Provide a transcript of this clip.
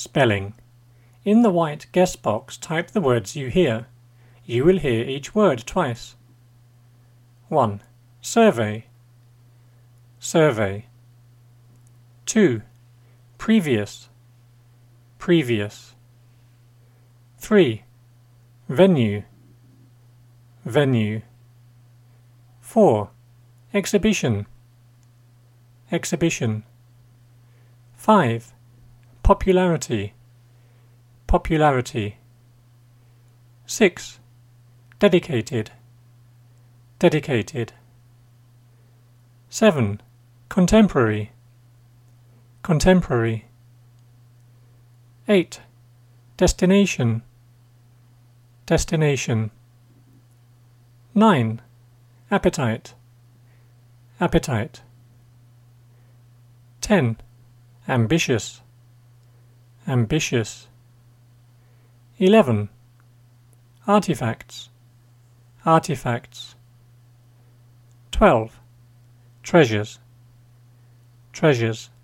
Spelling. In the white guess box, type the words you hear. You will hear each word twice. 1. Survey. Survey. 2. Previous. Previous. 3. Venue. Venue. 4. Exhibition. Exhibition. 5. Popularity. Popularity. 6. Dedicated. Dedicated. 7. Contemporary. Contemporary. 8. Destination. Destination. 9. Appetite. Appetite. 10. Ambitious. Ambitious. 11. Artifacts. Artifacts. 12. Treasures. Treasures.